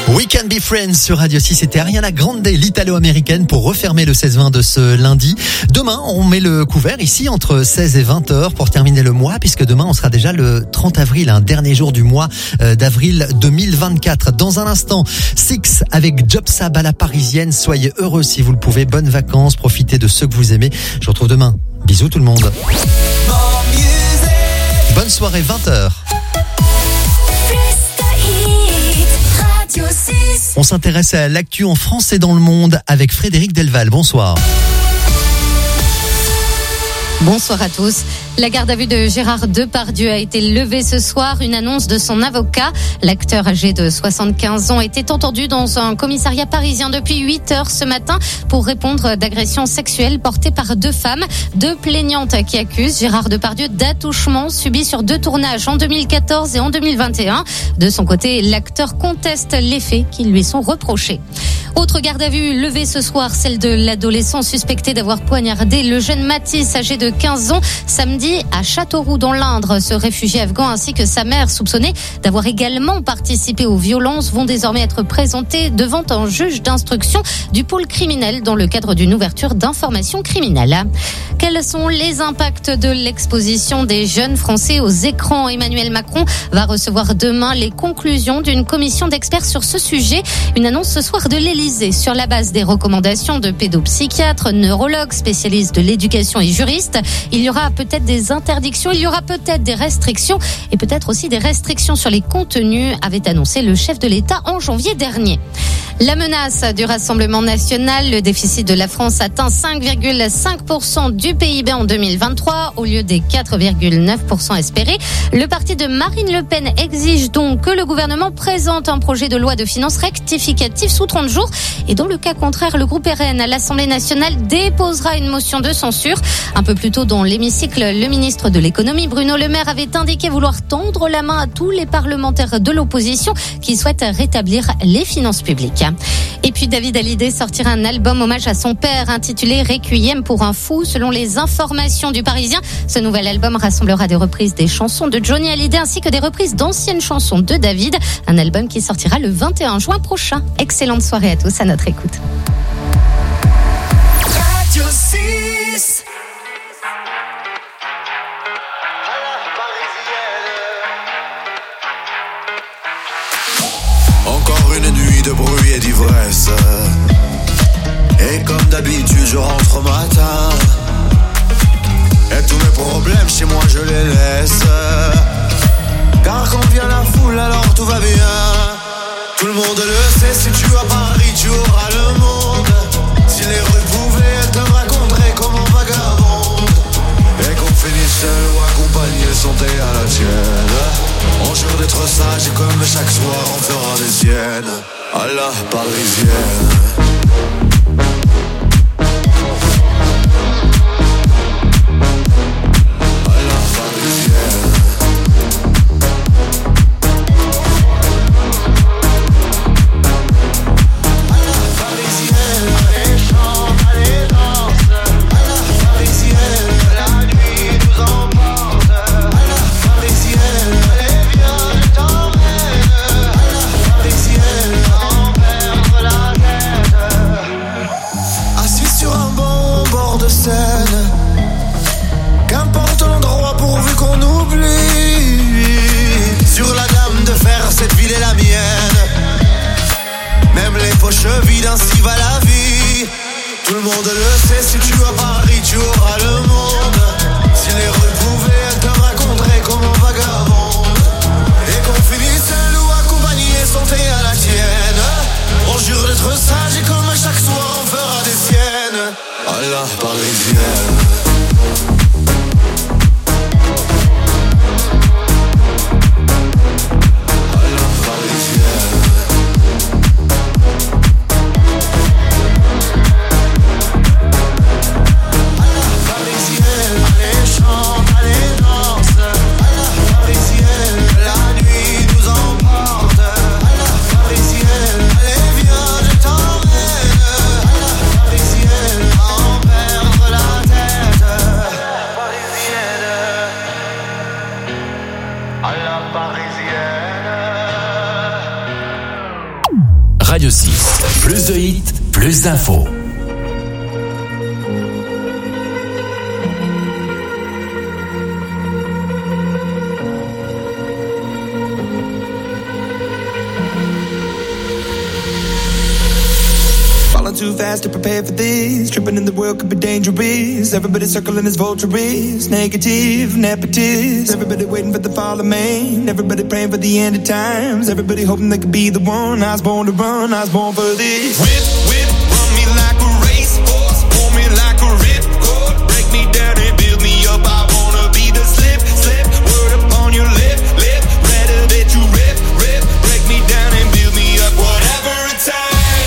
We Can Be Friends sur Radio 6, c'était Ariana Grande, l'italo-américaine, pour refermer le 16-20 de ce lundi. Demain, on met le couvert ici entre 16 et 20 heures pour terminer le mois, puisque demain, on sera déjà le 30 avril, un dernier jour du mois d'avril 2024. Dans un instant, Six avec Job Sab à la parisienne. Soyez heureux si vous le pouvez. Bonnes vacances, profitez de ceux que vous aimez. Je vous retrouve demain. Bisous tout le monde. Bonne soirée, 20h. On s'intéresse à l'actu en France et dans le monde avec Frédéric Delval. Bonsoir. Bonsoir à tous. La garde à vue de Gérard Depardieu a été levée ce soir. Une annonce de son avocat. L'acteur âgé de 75 ans était entendu dans un commissariat parisien depuis 8 heures ce matin pour répondre d'agressions sexuelles portées par 2 femmes. 2 plaignantes qui accusent Gérard Depardieu d'attouchements subis sur 2 tournages en 2014 et en 2021. De son côté, l'acteur conteste les faits qui lui sont reprochés. Autre garde à vue levée ce soir, celle de l'adolescent suspecté d'avoir poignardé le jeune Mathis âgé de 15 ans samedi à Châteauroux dans l'Indre. Ce réfugié afghan ainsi que sa mère soupçonnée d'avoir également participé aux violences vont désormais être présentés devant un juge d'instruction du pôle criminel dans le cadre d'une ouverture d'informations criminelles. Quels sont les impacts de l'exposition des jeunes Français aux écrans? Emmanuel Macron va recevoir demain les conclusions d'une commission d'experts sur ce sujet. Une annonce ce soir de l'Élysée sur la base des recommandations de pédopsychiatres, neurologues, spécialistes de l'éducation et juristes. Il y aura peut-être des interdictions, il y aura peut-être des restrictions et peut-être aussi des restrictions sur les contenus, avait annoncé le chef de l'État en janvier dernier. La menace du Rassemblement national, le déficit de la France atteint 5,5% du PIB en 2023 au lieu des 4,9% espérés. Le parti de Marine Le Pen exige donc que le gouvernement présente un projet de loi de finances rectificative sous 30 jours et dans le cas contraire, le groupe RN à l'Assemblée nationale déposera une motion de censure. Un peu plus tôt dans l'hémicycle, le ministre de l'économie Bruno Le Maire avait indiqué vouloir tendre la main à tous les parlementaires de l'opposition qui souhaitent rétablir les finances publiques. Et puis David Hallyday sortira un album hommage à son père intitulé Requiem pour un fou. Selon les informations du Parisien, ce nouvel album rassemblera des reprises des chansons de Johnny Hallyday ainsi que des reprises d'anciennes chansons de David. Un album qui sortira le 21 juin prochain. Excellente soirée à tous, à notre écoute. Radio 6. Encore une nuit de bruit et d'ivresse. Et comme d'habitude je rentre au matin. Et tous mes problèmes chez moi je les laisse. Car quand vient la foule alors tout va bien. Tout le monde le sait, si tu vas à Paris tu auras le monde. Si les rues pouvaient, elles te raconteraient comment vagabonde. Et qu'on finisse seul ou accompagné, santé à la tienne. On jure d'être sage et comme chaque soir on fera des siennes. À la parisienne. Qu'importe l'endroit pourvu qu'on oublie. Sur la dame de fer, cette ville est la mienne. Même les poches vides, ainsi va la vie. Tout le monde le sait, si tu vas à Paris, tu auras le monde. Si les rues pouvaient, elles te raconteraient comment vagabonde. Et qu'on finisse seul ou accompagné, santé à la tienne. On jure d'être sage et comme chaque soir on fera des siennes. À la parisienne. Radio 6. Plus de hits, plus d'infos. Too fast to prepare for this. Tripping in the world could be dangerous. Everybody circling as vultures. Negative, nepotist. Everybody waiting for the fall of man. Everybody praying for the end of times. Everybody hoping they could be the one. I was born to run, I was born for this. Whip, whip, run me like a racehorse. Pull me like a ripcord. Break me down and build me up. I wanna be the slip, slip. Word upon your lip, lip. Rather that you rip, rip. Break me down and build me up. Whatever it takes.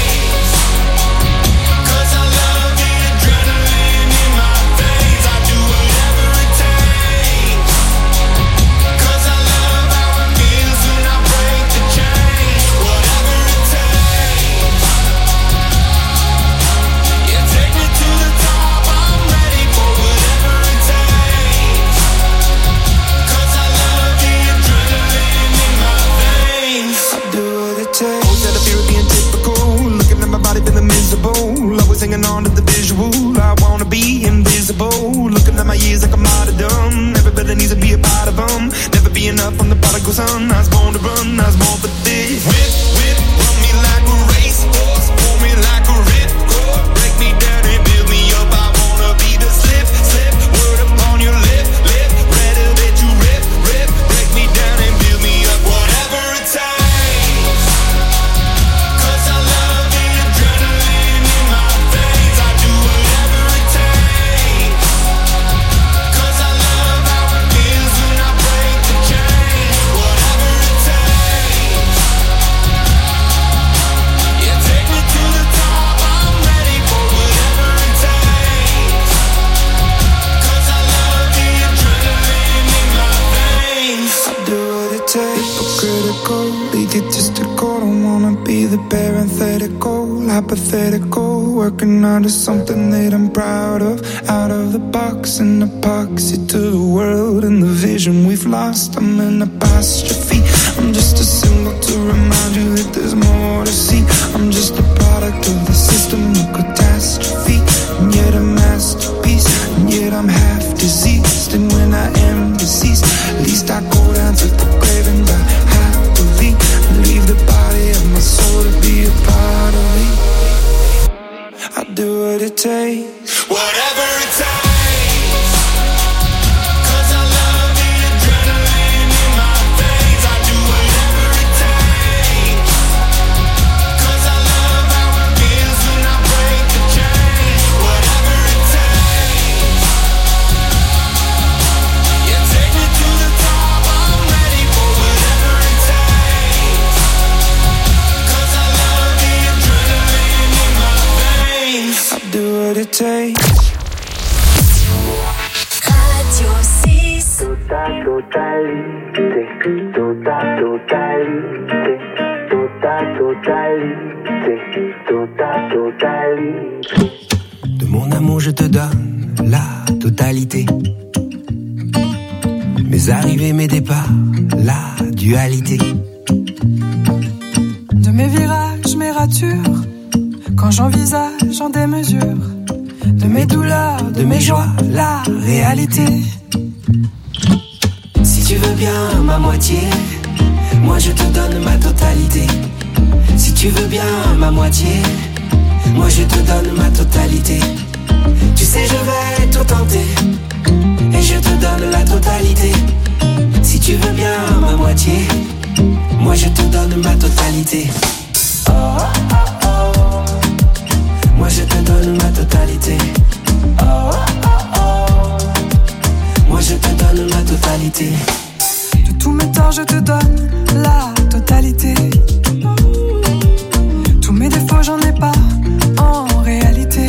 Hanging on to the visual, I wanna be invisible. Looking at my years like I'm martyrdom. Everybody needs to be a part of them. Never be enough on the prodigal son. I was born to run, I was born for this. Whip, whip, run me like a racehorse. Pull me like a ripcord. Break me down and build me up. I wanna be the slip, slip. Word upon your lip, lip. Rather that you rip, rip. Break me down and build me up. Whatever it takes. Egotistical, don't wanna be the parenthetical, hypothetical, working out of something that I'm proud of, out of the box, an epoxy to the world and the vision we've lost. I'm an apostrophe, I'm just a symbol to remind you that there's more to see. I'm just a product of the system of catastrophe, and yet a masterpiece, and yet I'm half diseased. And when I am deceased, at least I go down to the grave and die happily. Leave the body of my soul to be a part of me. I do what it takes, whatever it takes. Radio 6. Totalité. De mon amour je te donne la totalité. Mes arrivées, mes départs, la dualité. De mes virages, mes ratures, quand j'envisage en démesure. De mes douleurs, de mes joies, la réalité. Si tu veux bien ma moitié, moi je te donne ma totalité. Si tu veux bien ma moitié, moi je te donne ma totalité. Tu sais je vais tout tenter, et je te donne la totalité. Si tu veux bien ma moitié, moi je te donne ma totalité. Oh, oh, oh. Moi je te donne ma totalité. Oh, oh, oh. Moi je te donne ma totalité. De tous mes torts je te donne la totalité. Tous mes défauts j'en ai pas en réalité.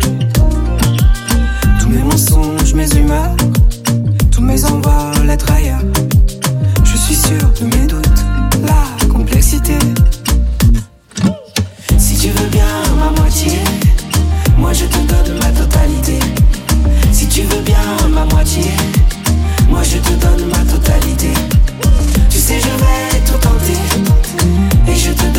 Tous mes mensonges, mes humeurs, tous mes envols, être ailleurs. Je suis sûr de mes doutes, la complexité. Si tu veux bien ma moitié, moi je te donne ma totalité. Si tu veux bien ma moitié, moi je te donne ma totalité. Tu sais je vais tout tenter, et je te donne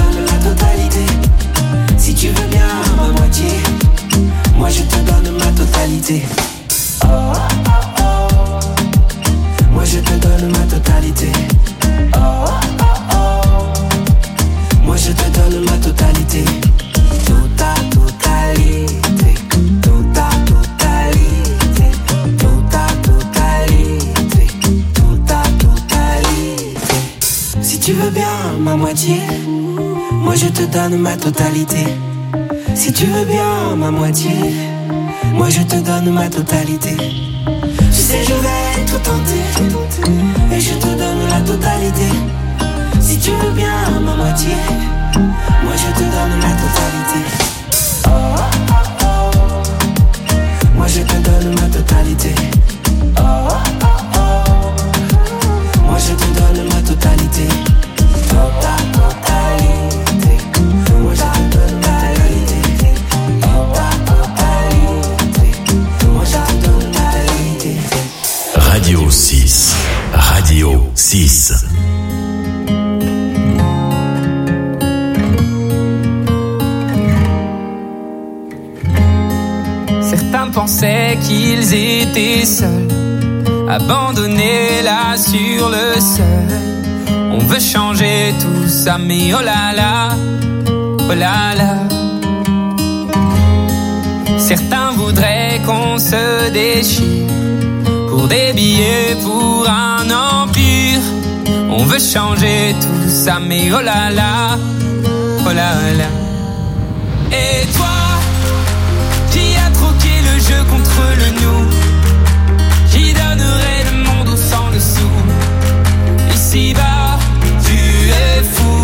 totalité. Tota totalité. Tota totalité. Tota totalité. Tota totalité. Si tu veux bien ma moitié, moi je te donne ma totalité. Si tu veux bien ma moitié, moi je te donne ma totalité. Tu sais je vais tout tenter et je te donne la totalité. Si tu veux bien ma moitié, moi je te donne la totalité. Oh, oh, oh, oh. Moi je te donne ma totalité. Oh, oh, oh, oh. Moi je te donne ma totalité. Tota totalité. Moi je te donne ma totalité. Tota totalité. Moi je te donne ma totalité. Radio 6. Radio 6. Certains pensaient qu'ils étaient seuls, abandonnés là sur le sol. On veut changer tout ça, mais oh là là, oh là là. Certains voudraient qu'on se déchire pour des billets, pour un empire. On veut changer tout ça, mais oh là là, oh là là. Et toi, qui a troqué le jeu contre le nous, qui donnerait le monde au sang dessous. Ici-bas, tu es fou.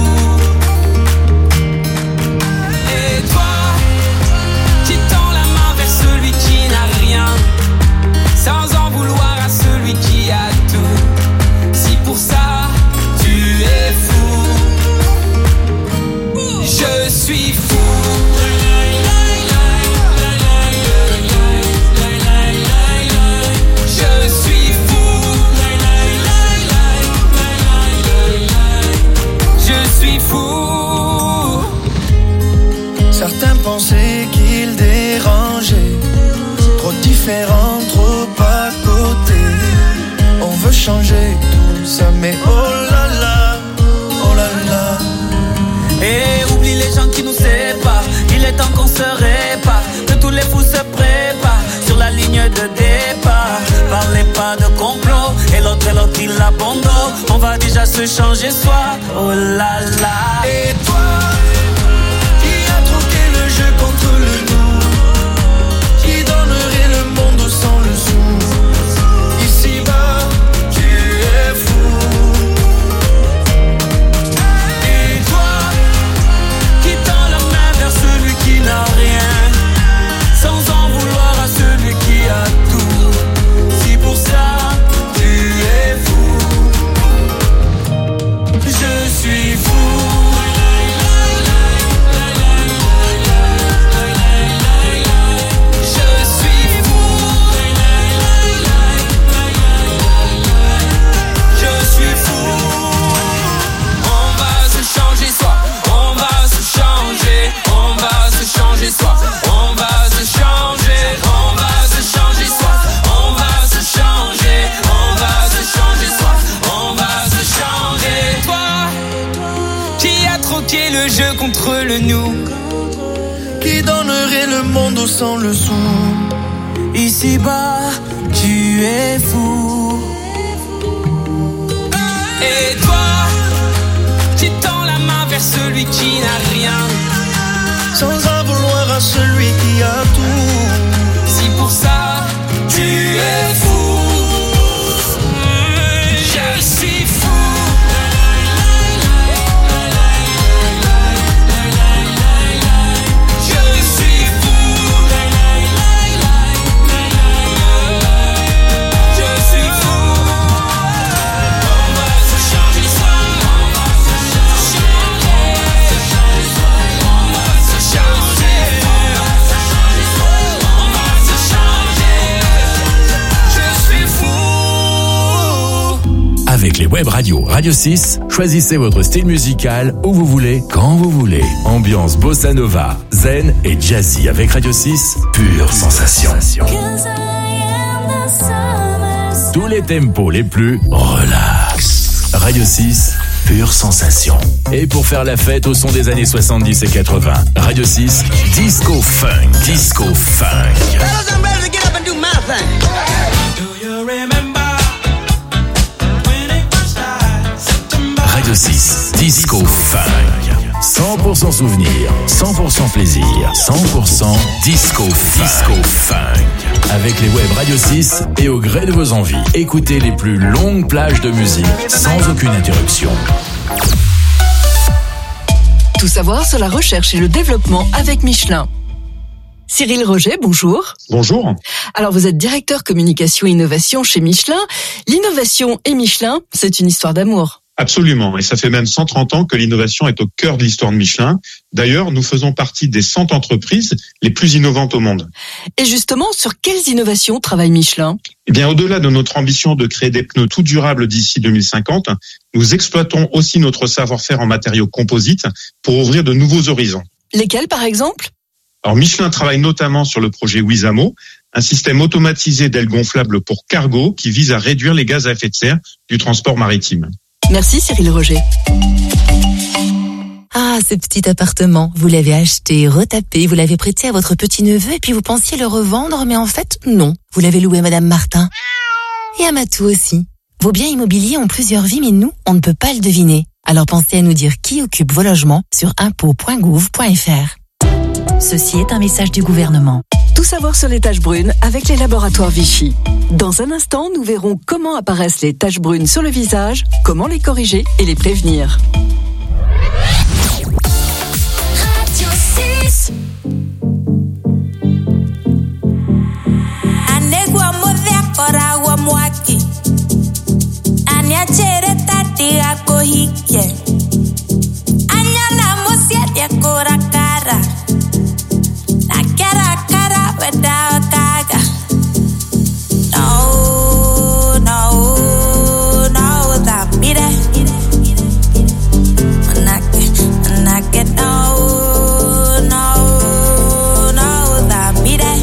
Et toi, qui tend la main vers celui qui n'a rien, sans en vouloir à celui qui a tout. Si pour ça, tu es fou, je suis fou. Certains pensaient qu'ils dérangeaient, trop différents, trop à côté. On veut changer tout ça, mais oh là là, oh là là. Et oublie les gens qui nous séparent, il est temps qu'on se répare, que tous les fous se préparent sur la ligne de départ. Parlez pas de complot, et l'autre il abandonne. On va déjà se changer soi, oh là là. Et toi, jeu contre le nous, qui donnerait le monde sans le sou. Ici-bas, tu es fou. Et toi, qui tend la main vers celui qui n'a rien, sans en vouloir à celui qui a tout. Si pour ça, tu es fou, je suis fou. Le jeu contre le nous, qui donnerait le monde sans le sou. Ici-bas, tu es fou. Et toi, qui tend la main vers celui qui n'a rien, sans en vouloir à celui qui a tout. Si pour ça, tu es fou, je suis fou. Avec les web radios Radio 6, choisissez votre style musical où vous voulez, quand vous voulez. Ambiance bossa nova, zen et jazzy avec Radio 6, pure sensation. Tous les tempos les plus relax. Radio 6, pure sensation. Et pour faire la fête au son des années 70 et 80, Radio 6, Disco Funk. Disco Funk. Radio 6, Disco Funk. 100% souvenir, 100% plaisir, 100% disco funk. Avec les web Radio 6 et au gré de vos envies, écoutez les plus longues plages de musique sans aucune interruption. Tout savoir sur la recherche et le développement avec Michelin. Cyril Roger, bonjour. Bonjour. Alors vous êtes directeur communication et innovation chez Michelin. L'innovation et Michelin, c'est une histoire d'amour. Absolument, et ça fait même 130 ans que l'innovation est au cœur de l'histoire de Michelin. D'ailleurs, nous faisons partie des 100 entreprises les plus innovantes au monde. Et justement, sur quelles innovations travaille Michelin ? Eh bien, au-delà de notre ambition de créer des pneus tout durables d'ici 2050, nous exploitons aussi notre savoir-faire en matériaux composites pour ouvrir de nouveaux horizons. Lesquels, par exemple ? Alors, Michelin travaille notamment sur le projet Wizamo, un système automatisé d'ailes gonflables pour cargo qui vise à réduire les gaz à effet de serre du transport maritime. Merci Cyril Roger. Ah, ce petit appartement, vous l'avez acheté, retapé, vous l'avez prêté à votre petit-neveu et puis vous pensiez le revendre, mais en fait, non. Vous l'avez loué à Madame Martin. Et à Matou aussi. Vos biens immobiliers ont plusieurs vies, mais nous, on ne peut pas le deviner. Alors pensez à nous dire qui occupe vos logements sur impôts.gouv.fr. Ceci est un message du gouvernement. Tout savoir sur les taches brunes avec les laboratoires Vichy. Dans un instant, nous verrons comment apparaissent les taches brunes sur le visage, comment les corriger et les prévenir. Radio 6. Anegua modekora wa mwaki. Aniachere tati akohike. Anyana mosia kora cara. Na cara cara without gaga. No, no, no, that me there. And I get no, no, no, that me there.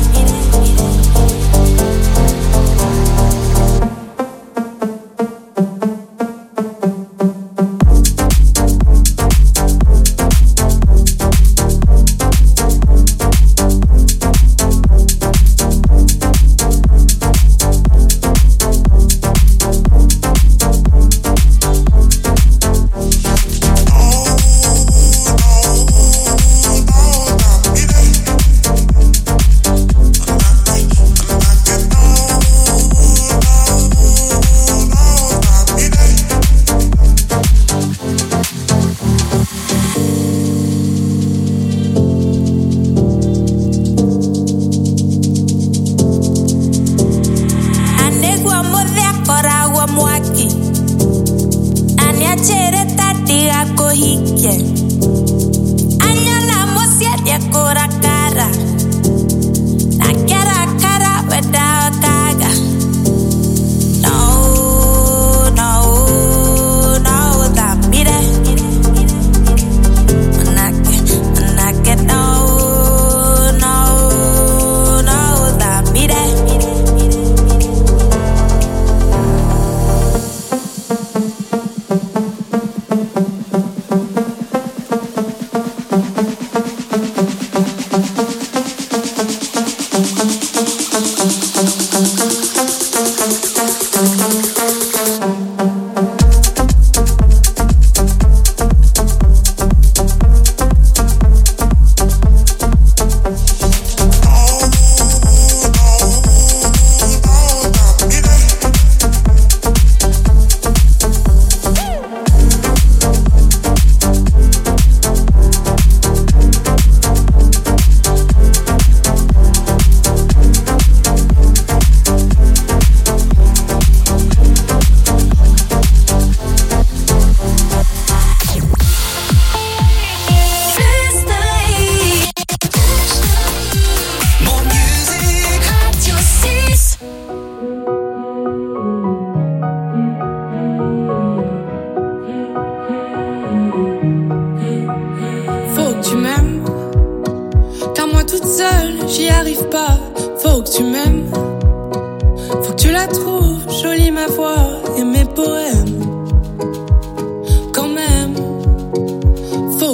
Faut que tu la trouves, jolie ma voix et mes poèmes. Quand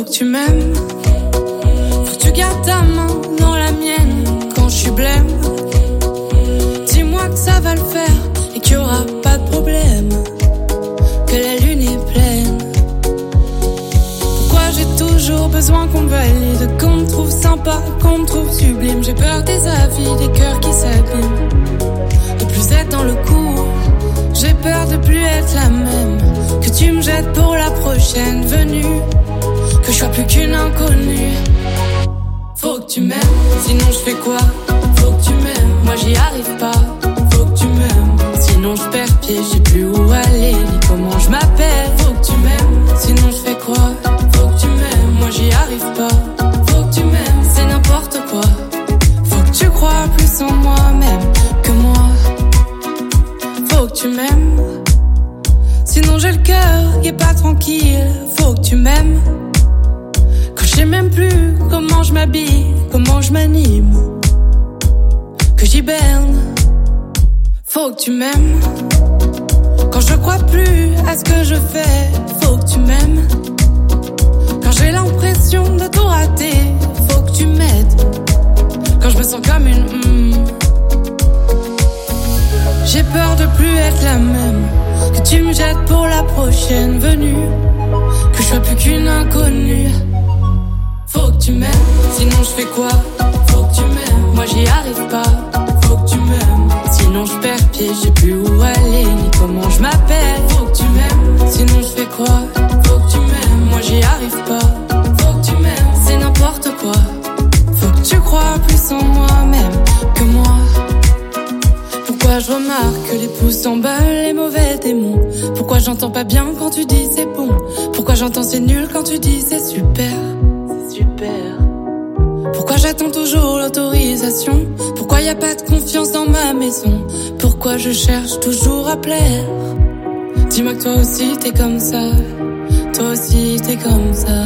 que tu m'aimes. Faut que tu gardes ta main dans la mienne quand je suis blême. Dis-moi que ça va le faire et qu'il y aura pas de problème, que la lune est pleine. Pourquoi j'ai toujours besoin qu'on me valide, qu'on me trouve sympa, qu'on me trouve sublime. J'ai peur des avis, des cœurs qui s'abîment, de plus être dans le coup. J'ai peur de plus être la même, que tu me jettes pour la prochaine venue, que je sois plus qu'une inconnue. Faut que tu m'aimes, sinon je fais quoi? Faut que tu m'aimes, moi j'y arrive pas. Faut que tu m'aimes, sinon je perds pied, je sais plus où aller, ni comment je m'appelle. Faut que tu m'aimes, sinon je fais quoi? Faut que tu m'aimes, moi j'y arrive pas. Faut que tu m'aimes, c'est n'importe quoi. Faut que tu crois plus en moi-même que moi. Faut que tu m'aimes, sinon j'ai le cœur qui est pas tranquille. Faut que tu m'aimes, quand je sais même plus comment je m'habille, comment je m'anime, que j'hiberne. Faut que tu m'aimes, quand je crois plus à ce que je fais. Faut que tu m'aimes, quand j'ai l'impression de tout rater. Faut que tu m'aides, quand je me sens comme une J'ai peur de plus être la même, que tu me jettes pour la prochaine venue, que je sois plus qu'une inconnue. Faut que tu m'aimes, sinon je fais quoi? Faut que tu m'aimes, moi j'y arrive pas. Faut que tu m'aimes, sinon je perds pied, je sais plus où aller, ni comment je m'appelle. Faut que tu m'aimes, sinon je fais quoi? Faut que tu m'aimes, moi j'y arrive pas. Faut que tu m'aimes, c'est n'importe quoi. Faut que tu crois plus en moi-même que moi. Pourquoi je remarque que les pouces s'emballent, les mauvais démons? Pourquoi j'entends pas bien quand tu dis c'est bon? Pourquoi j'entends c'est nul quand tu dis c'est super? C'est super. Pourquoi j'attends toujours l'autorisation? Pourquoi y a pas de confiance dans ma maison? Pourquoi je cherche toujours à plaire? Dis-moi que toi aussi t'es comme ça. Toi aussi t'es comme ça.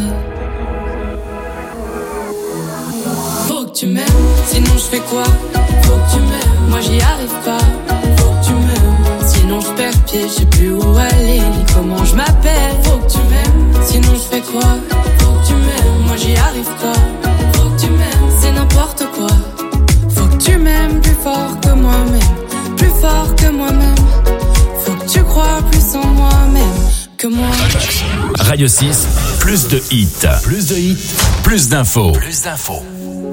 Faut que tu m'aimes, sinon je fais quoi? Faut que tu m'aimes, moi j'y arrive pas. Faut que tu m'aimes, sinon je perds pied, je sais plus où aller, ni comment je m'appelle. Faut que tu m'aimes, sinon je fais quoi? Faut que tu m'aimes, moi j'y arrive pas. Faut que tu m'aimes, c'est n'importe quoi. Faut que tu m'aimes plus fort que moi-même, plus fort que moi-même. Faut que tu crois plus en moi-même que moi. Radio 6, plus de hits. Plus de hits, plus d'infos. Plus d'infos.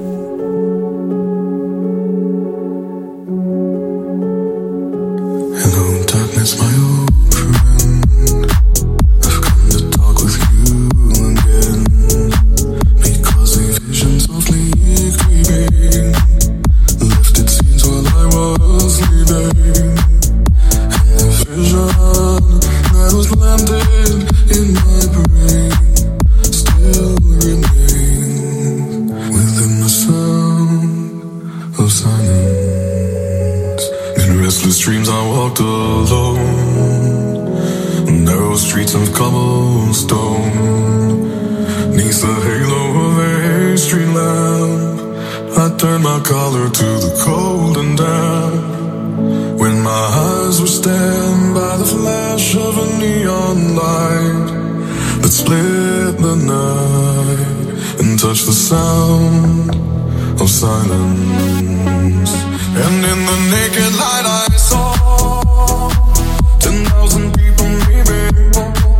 Hello, darkness, my old friend. I've come to talk with you again, because a vision softly creeping left its scenes while I was sleeping, and the vision that was landed in my brain still remains within the sound of silence. In restless dreams I walked alone, narrow streets of cobblestone, neath the halo of a street lamp. I turned my collar to the cold and damp, when my eyes were stabbed by the flash of a neon light that split the night and touched the sound of silence. And in the naked light I saw 10,000 people maybe,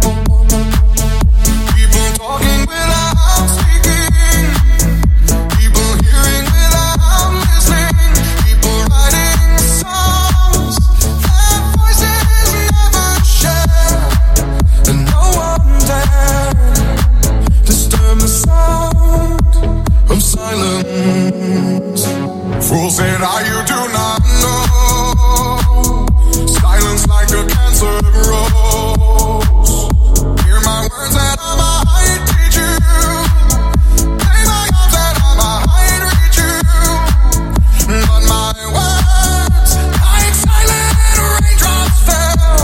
people talking without speaking, people hearing without listening, people writing songs that voices never share, and no one dared disturb the sound of silence. Fools say that you do not know, silence like a cancer grows. Hear my words that I might teach you, play my arms that I might reach you, but my words like silent raindrops fell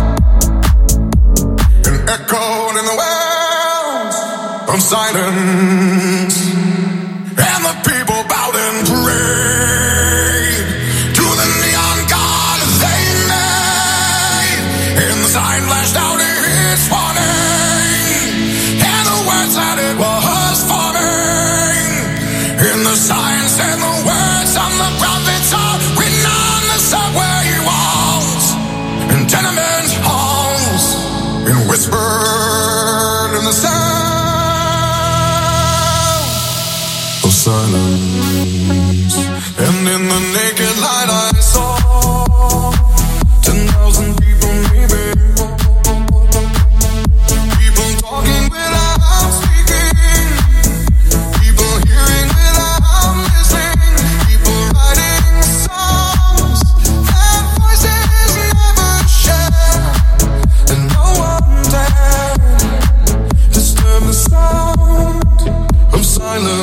and echoed in the wells of silence. And the people bowed in prayer.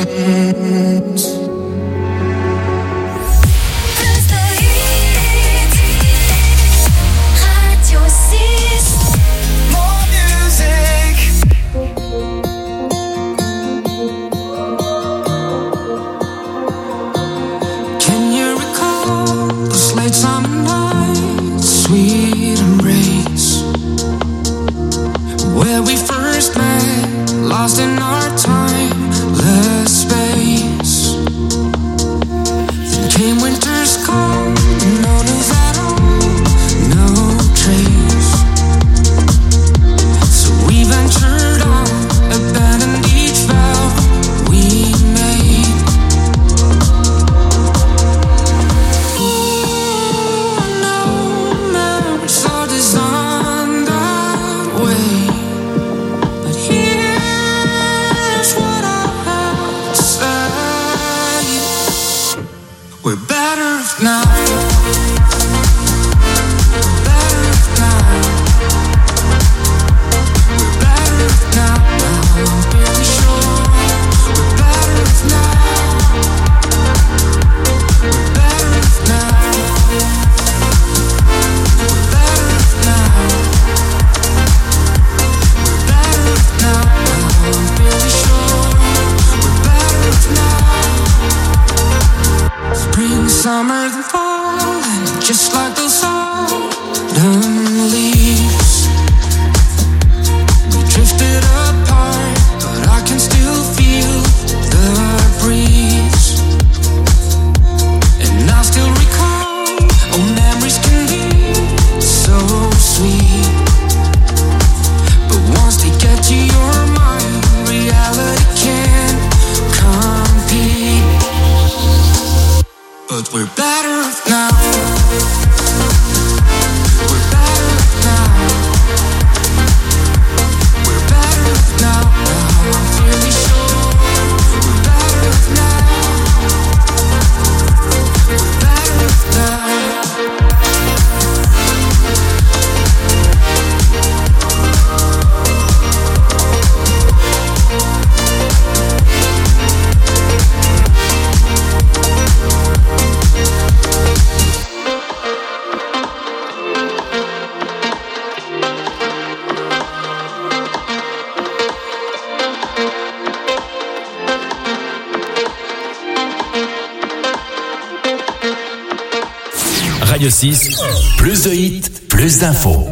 Radio 6, plus de hits, plus d'infos.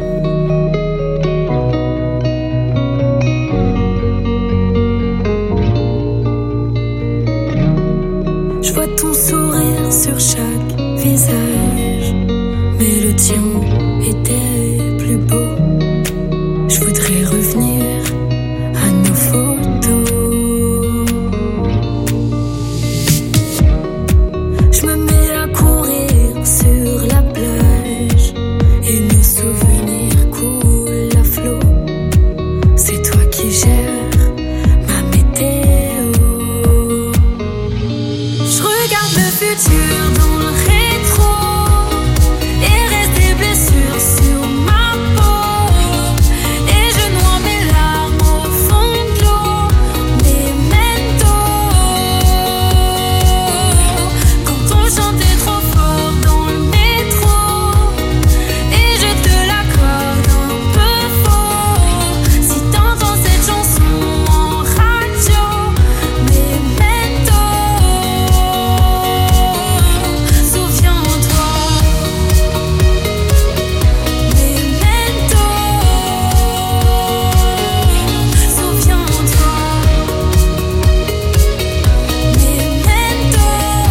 Je vois ton sourire sur chaque visage, mais le tien était plus beau. Je voudrais revenir à nos photos. Je me mets à courir sur la plage et nos souvenirs coulent à flot. C'est toi qui gères ma météo. Je regarde le futur dans le rétro et reste des blessures sur ma peau. Et je noie mes larmes au fond de l'eau. Memento. Quand on chantait trop fort dans le métro et je te l'accorde un peu faux. Si t'entends cette chanson en radio, Memento. Souviens-toi, Memento. Souviens-toi, Memento.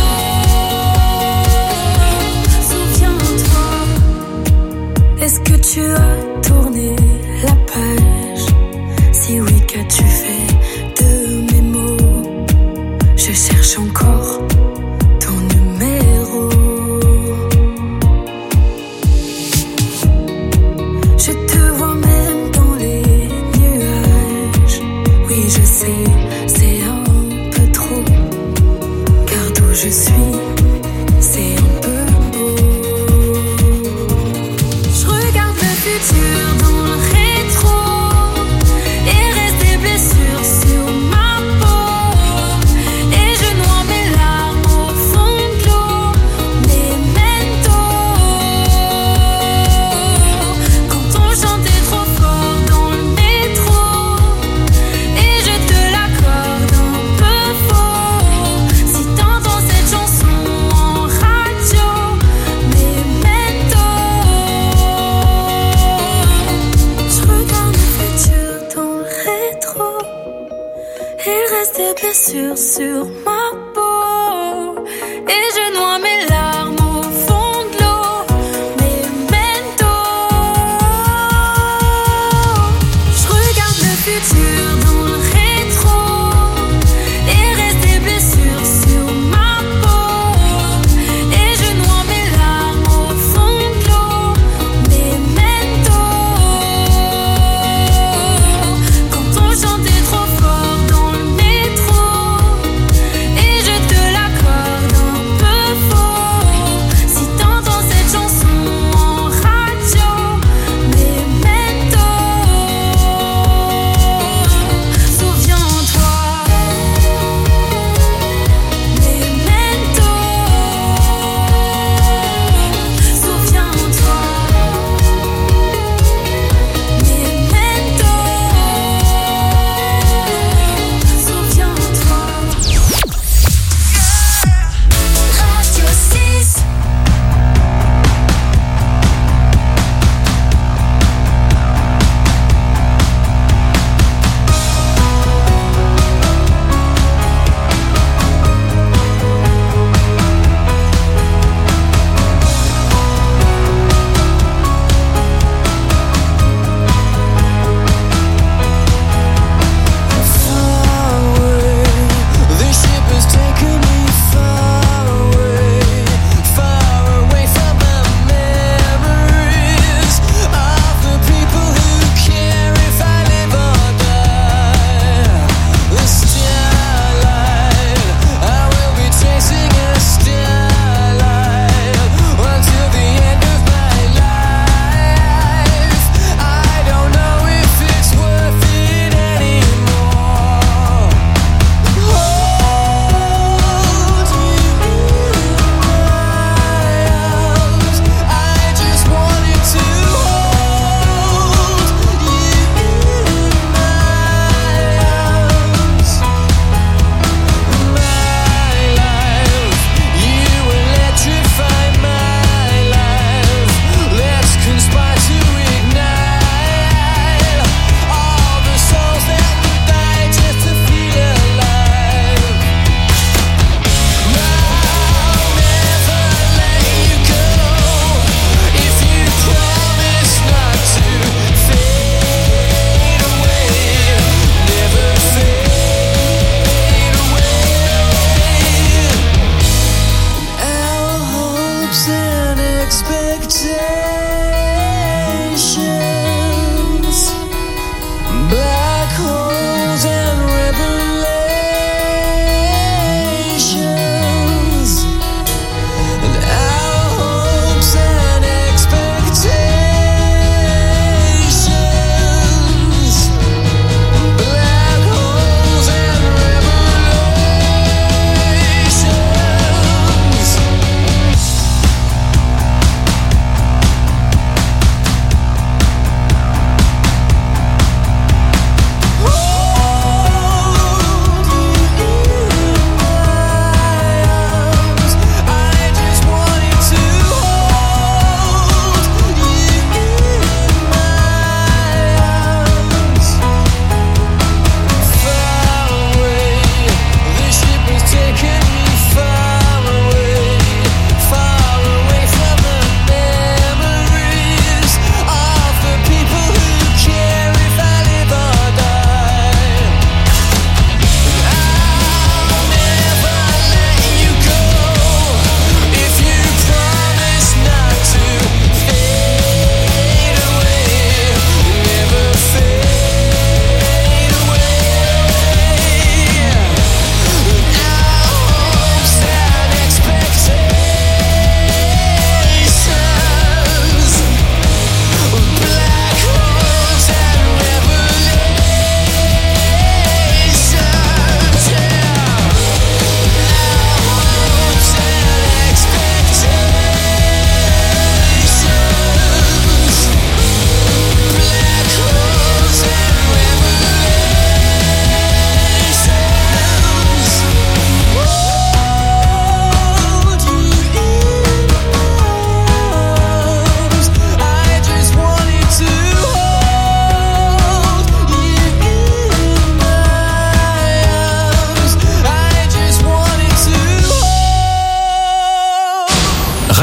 Souviens-toi. Est-ce que tu as tourné la page? Si oui, qu'as-tu fait de mes mots? Je cherche encore ton numéro. Je te vois même dans les nuages. Oui, je sais, c'est un peu trop. Car d'où je suis, c'est un peu beau. Je regarde le futur dans le rétro et reste des blessures sur ma peau. blessures sur ma peau. Et je noie mes larmes au fond de l'eau. Memento. Je regarde le futur dans le rétro. Et reste des blessures sur ma peau. Et je noie mes larmes au fond de l'eau. Memento. Quand on chantait trop fort dans le métro. Et je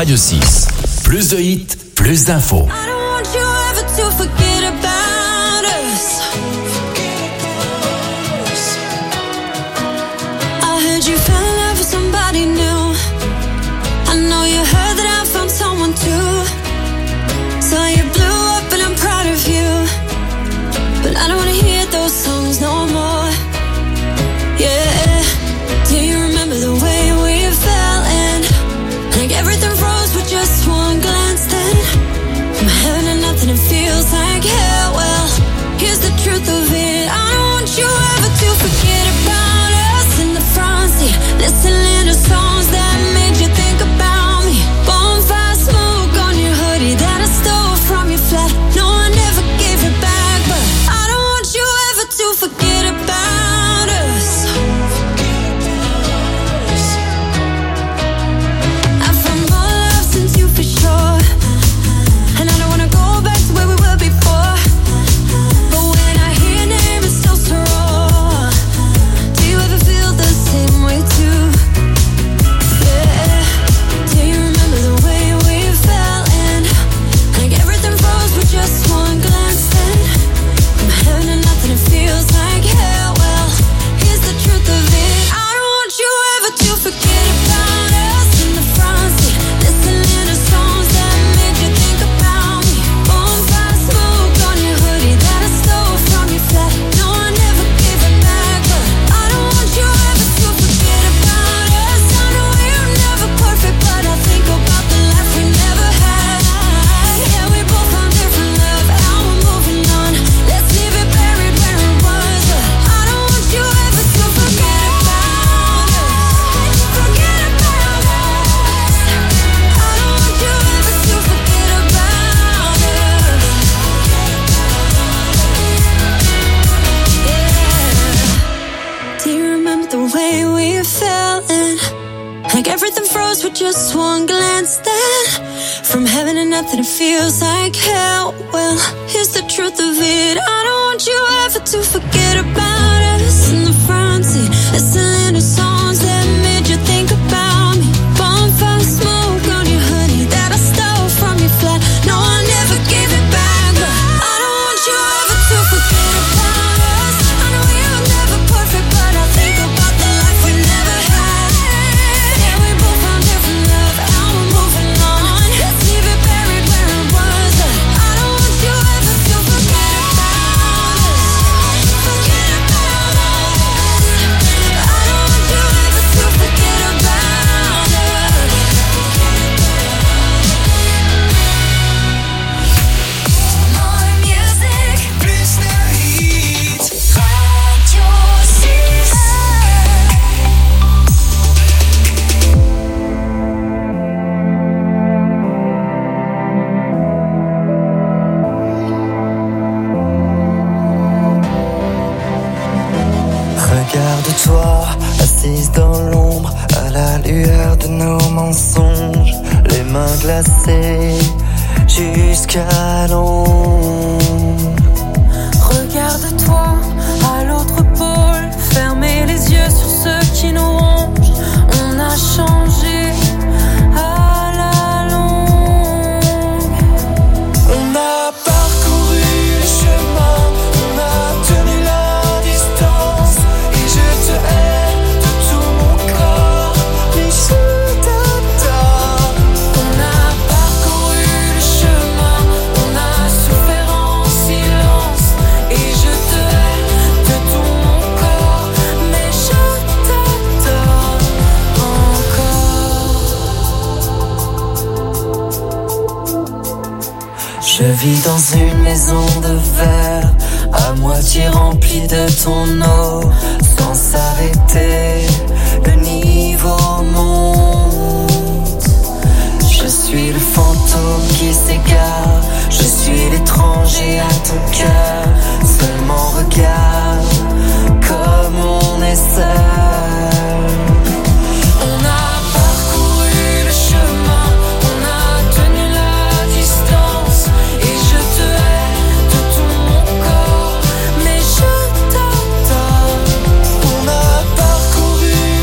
Radio 6. Plus de hits, plus d'infos. I don't want you ever to forget about us. I heard you fell in love with somebody new. I know you heard that I found someone too. So you blew up and I'm proud of you. But I don't wanna hear those songs no more. Yeah. Do you remember the way we fell in? Like everything froze with just one glance then. From heaven to nothing, it feels like hell. Well, here's the truth of it. I don't want you ever to forget about us in the front seat, listening to songs that made you think about me. Bonfire smoke on your hoodie that I stole from your flat. No, I never gave it back, but I don't want you ever to forget about us. I've found more love since you for sure, and I don't wanna go back to where we were before. But when I hear your name, it's still so raw. Do you ever feel the same way too? Yeah. Do you remember the way we fell in? Like everything froze with just one glance then. From heaven to nothing, it feels like hell. Well, here's the truth of it. I don't want you ever to forget about us in the front seat, listening to songs that made you think about me. Bonfire smoke on your hoodie that I stole from your flat. No, I never gave it back, but I don't want you ever to forget about us. I know we're never perfect, but I think about the life we never had. Yeah, we both found different love, now we're moving on. Let's leave it buried where it was, but I don't want you ever to forget about us. Forget about us. I don't want you ever to forget about us. Yeah. Do you remember the way we fell in? Like everything froze with just one glance then. From heaven to nothing, it feels like hell. Well, here's the truth of it. I don't want you ever to forget about us in the front seat, listening to songs that made you think about me. Bonfire smoke on your hoodie that I stole from your flat. No, I never gave it back, but I don't want you ever to forget about us. I know we were never perfect, but I think about the life we never had. Yeah, we both found different love, now we're moving on. Let's leave it buried where it was, but I don't want you ever to forget about us. Forget about us. I don't want you ever to forget about us. More music, plus de hits. Radio 6. Regarde-toi, assise dans l'ombre, à la lueur de nos mensonges, les mains glacées jusqu'à l'ombre. Regarde-toi à l'autre pôle, fermez les yeux sur ceux qui nous rongent. On a changé à la longue. On a parcouru le chemin, on a tenu la distance, et je te hais de tout mon corps, mais je t'adore. On a parcouru le chemin, on a souffert en silence, et je te hais de tout mon corps, mais je t'adore encore. Je vis dans une maison de verre, à moitié remplie de ton eau, sans s'arrêter, le niveau monte. Je suis le fantôme qui s'égare, je suis l'étranger à ton cœur. Seulement regarde comme on est seul. On a parcouru le chemin, on a tenu la distance, et je te hais de tout mon corps, mais je t'adore. On a parcouru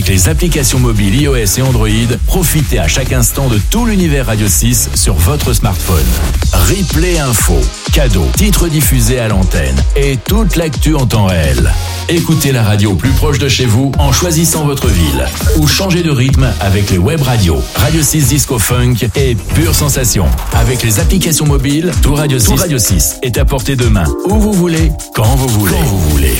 Avec les applications mobiles iOS et Android, profitez à chaque instant de tout l'univers Radio 6 sur votre smartphone. Replay info, cadeaux, titres diffusés à l'antenne et toute l'actu en temps réel. Écoutez la radio plus proche de chez vous en choisissant votre ville ou changez de rythme avec les web radios Radio 6 Disco Funk et Pure Sensation. Avec les applications mobiles, tout Radio 6 est à portée de main où vous voulez, quand vous voulez.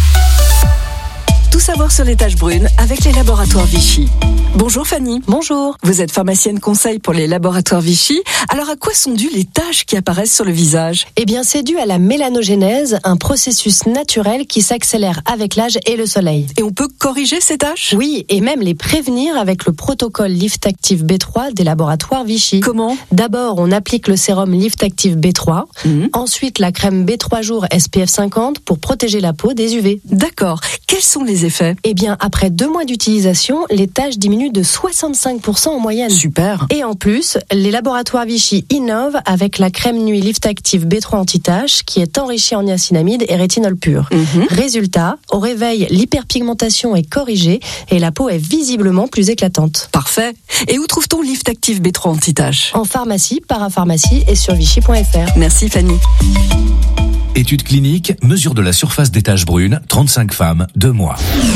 Tout savoir sur les taches brunes avec les laboratoires Vichy. Bonjour Fanny. Bonjour. Vous êtes pharmacienne conseil pour les laboratoires Vichy. Alors à quoi sont dues les taches qui apparaissent sur le visage ? Eh bien c'est dû à la mélanogénèse, un processus naturel qui s'accélère avec l'âge et le soleil. Et on peut corriger ces taches ? Oui, et même les prévenir avec le protocole Lift Active B3 des laboratoires Vichy. Comment ? D'abord, on applique le sérum Lift Active B3, ensuite la crème B3 jours SPF 50 pour protéger la peau des UV. D'accord. Quels sont les effets ? Eh bien, après 2 mois d'utilisation, les taches diminuent de 65% en moyenne. Super. Et en plus, les laboratoires Vichy innovent avec la crème nuit Lift Active B3 anti-taches qui est enrichie en niacinamide et rétinol pur. Résultat, au réveil, l'hyperpigmentation est corrigée et la peau est visiblement plus éclatante. Parfait. Et où trouve-t-on Lift Active B3 anti-taches ? En pharmacie, parapharmacie et sur vichy.fr. Merci Fanny. Étude clinique, mesure de la surface des taches brunes, 35 femmes, 2 mois.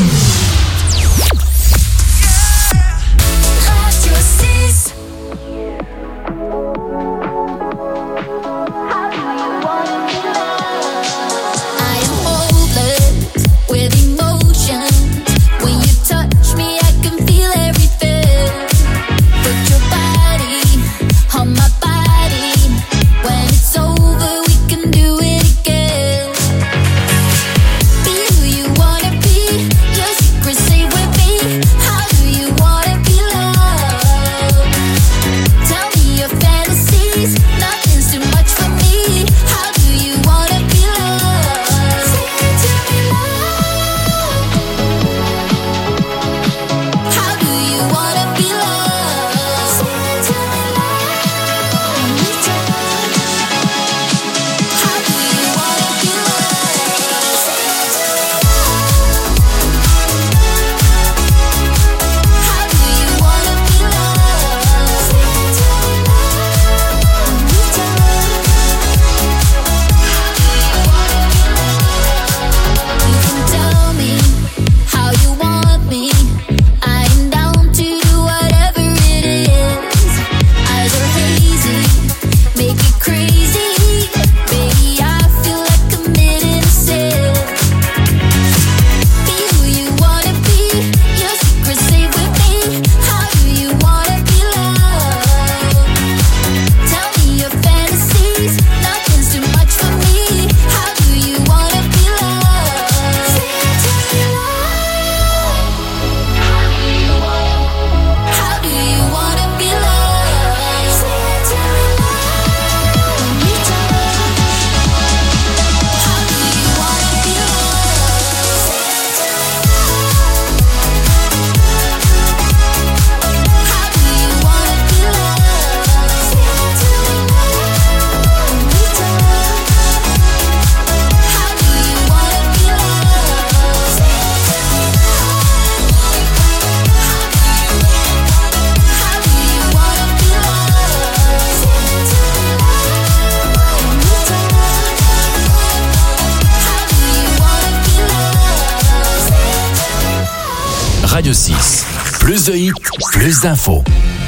Radio 6. Plus de hits, plus d'infos.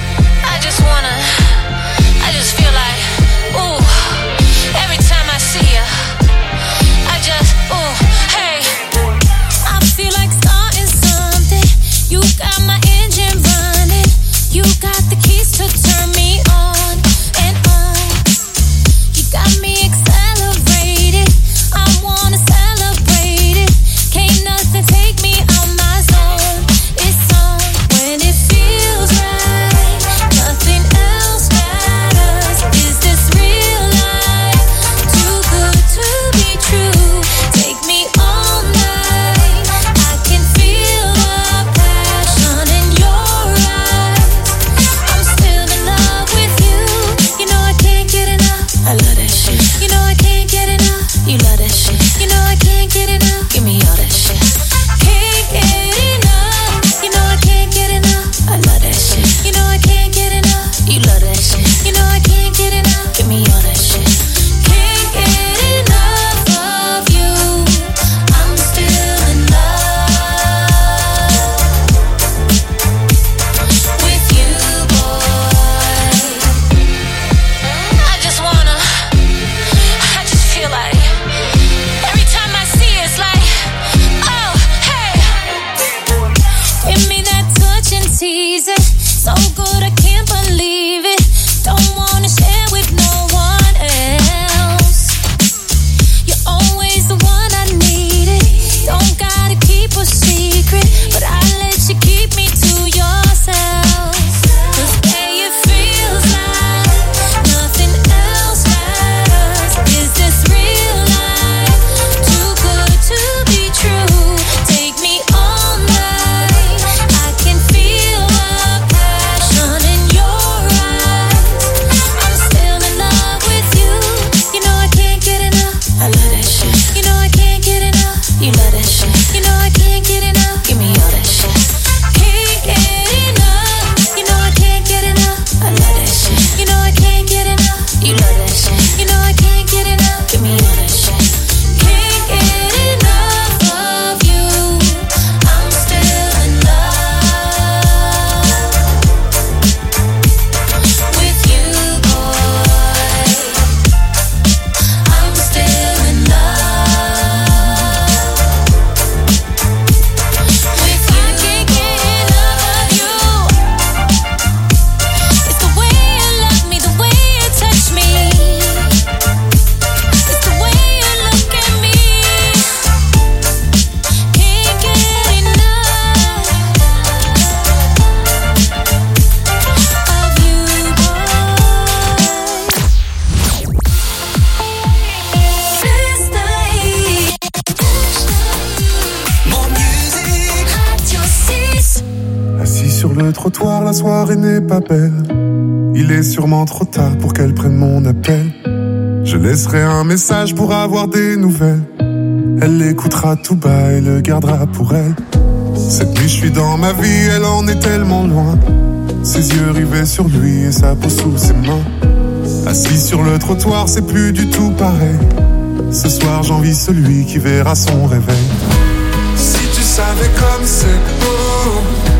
I just feel like, ooh, every time I see you, I just, ooh, hey. I feel like starting something. You got my engine running. You got the keys to turn me on and on. You got me accelerated. I wanna celebrate it. Can't nothing take me out my zone. It's on when it feels right. You love that shit. You know I can't get enough. Give me all that shit. Can't get enough of you. I'm still in love with you, boy. I'm still in love with you. I can't get enough of you. It's the way you love me, the way you touch me. It's the way you look at me. Can't get enough of you, boy. This night, Mon musique. Radio 6. Assis sur le trottoir, la soirée n'est pas belle. Il est sûrement trop tard pour qu'elle prenne mon appel. Je laisserai un message pour avoir des nouvelles. Elle l'écoutera tout bas et le gardera pour elle. Cette nuit je suis dans ma vie, elle en est tellement loin. Ses yeux rivés sur lui et sa peau sous ses mains. Assis sur le trottoir, c'est plus du tout pareil. Ce soir j'envie celui qui verra son réveil. Si tu savais comme c'est beau.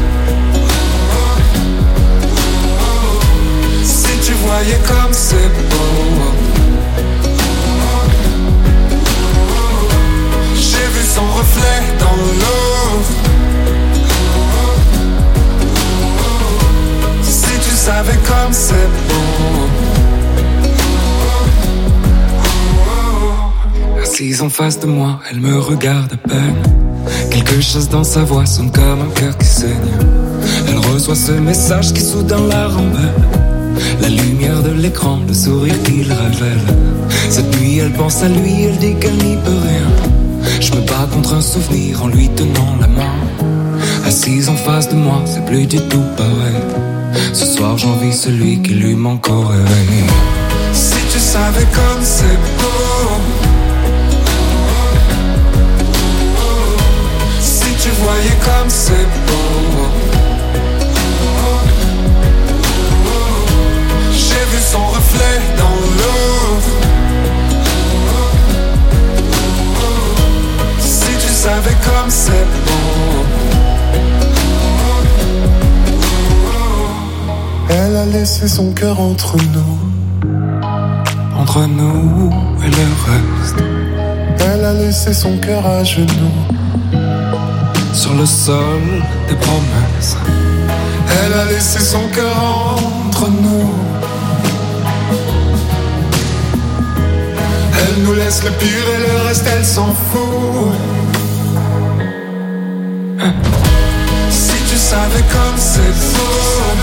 Si tu voyais comme c'est beau. J'ai vu son reflet dans l'eau. Si tu savais comme c'est beau. Assise en face de moi, elle me regarde à peine. Quelque chose dans sa voix sonne comme un cœur qui saigne. Elle reçoit ce message qui soudain la rembelle. La lumière de l'écran, le sourire qu'il révèle. Cette nuit elle pense à lui, elle dit qu'elle n'y peut rien. Je me bats contre un souvenir en lui tenant la main. Assise en face de moi, c'est plus du tout pareil. Ce soir j'envie celui qui lui manque au réveil. Si tu savais comme c'est beau. Si tu voyais comme c'est beau. J'ai vu son reflet dans l'eau. Si tu savais comme c'est beau. Elle a laissé son cœur entre nous et le reste. Elle a laissé son cœur à genoux sur le sol des promesses. Elle a laissé son cœur entre nous. Elle nous laisse le pire et le reste elle s'en fout. Si tu savais comme c'est beau.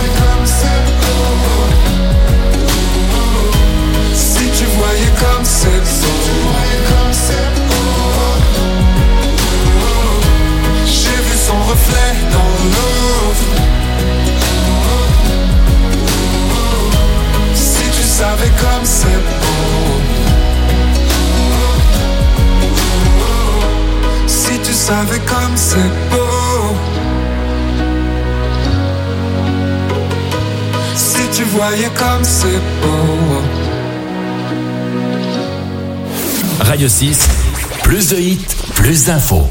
Si tu voyais comme c'est beau. J'ai vu son reflet dans l'eau. Si tu savais comme c'est beau. Si tu savais comme c'est beau. Si tu voyais comme c'est beau. Radio 6, plus de hits, plus d'infos.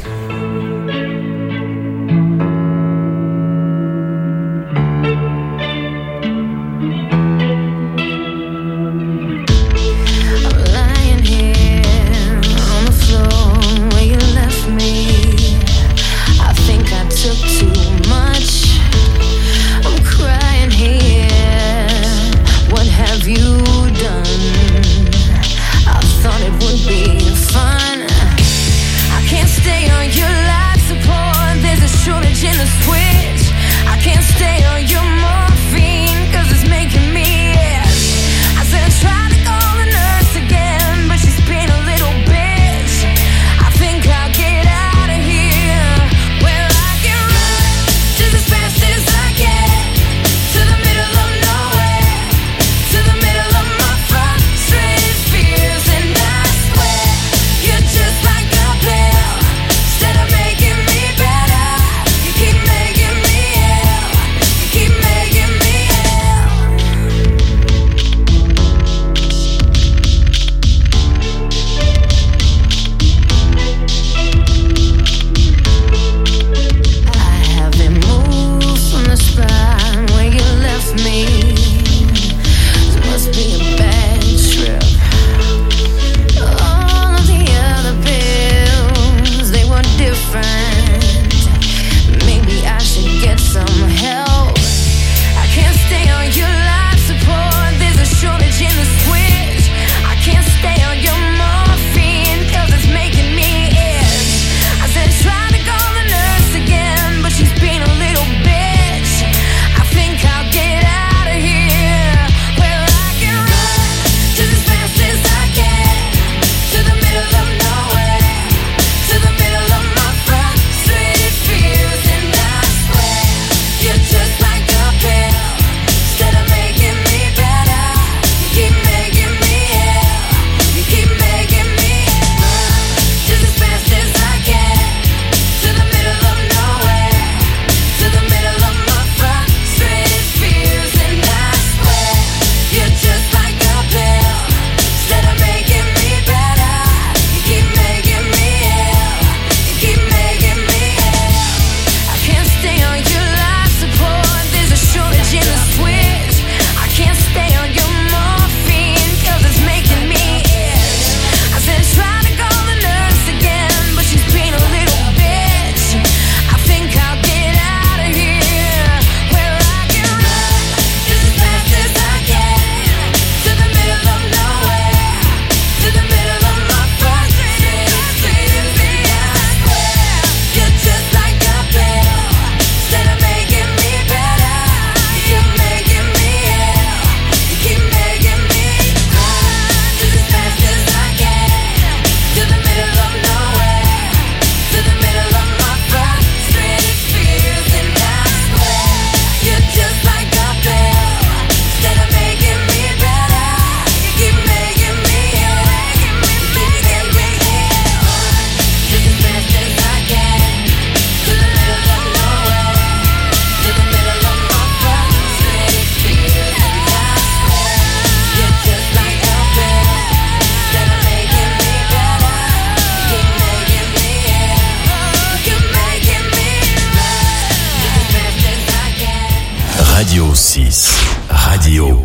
Keep me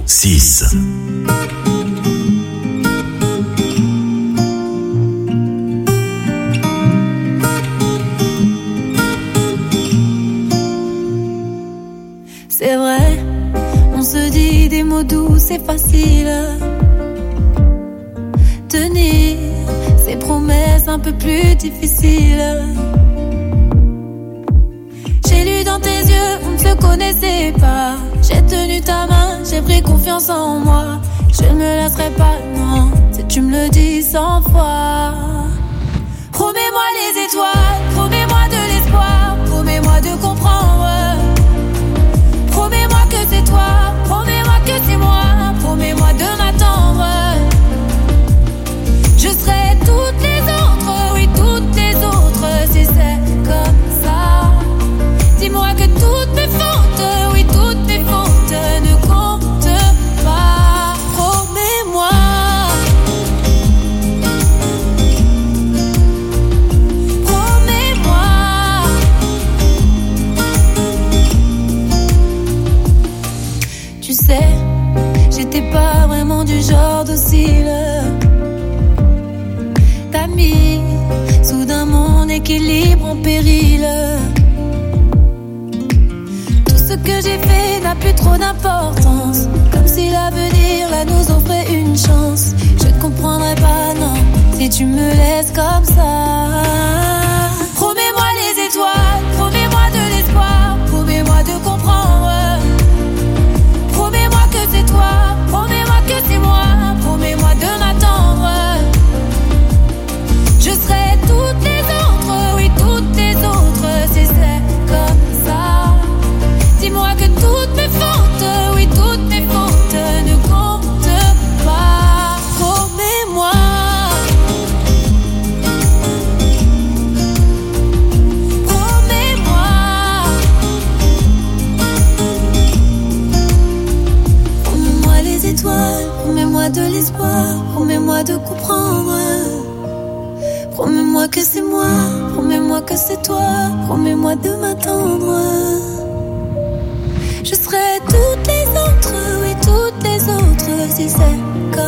6. C'est vrai, on se dit des mots doux, c'est facile. Tenir ces promesses un peu plus difficiles. J'ai lu dans tes yeux, on ne se connaissait pas. J'ai tenu ta main, j'ai pris confiance en moi. Je ne me lasserai pas, non, si tu me le dis 100 fois. Promets-moi les étoiles, promets-moi de l'espoir, promets-moi de comprendre. Promets-moi que c'est toi, promets-moi que c'est moi, promets-moi de m'attendre. Je serai toutes les autres, oui toutes les autres, si c'est comme ça. Dis-moi que toutes mes fautes, oui toutes mes fautes ne comptent pas. Promets-moi. Promets-moi. Tu sais, j'étais pas vraiment du genre docile. T'as mis soudain mon équilibre en péril. Tout ce que j'ai fait n'a plus trop d'importance. Comme si l'avenir là nous offrait une chance. Je ne comprendrai pas, non, si tu me laisses comme ça. Promets-moi les étoiles, promets-moi de l'espoir, promets-moi de comprendre. Promets-moi que c'est toi, promets-moi que c'est moi, promets-moi de m'attendre. Je serai toutes les autres, oui toutes les autres, si c'est comme ça. Dis-moi que toutes mes fautes, oui toutes mes fautes ne comptent pas. Promets-moi. Promets-moi. Promets-moi les étoiles, promets-moi de l'espoir, promets-moi de comprendre. Promets-moi que c'est moi, promets-moi que c'est toi, promets-moi de m'attendre. Je serai toutes les autres, oui toutes les autres, si c'est comme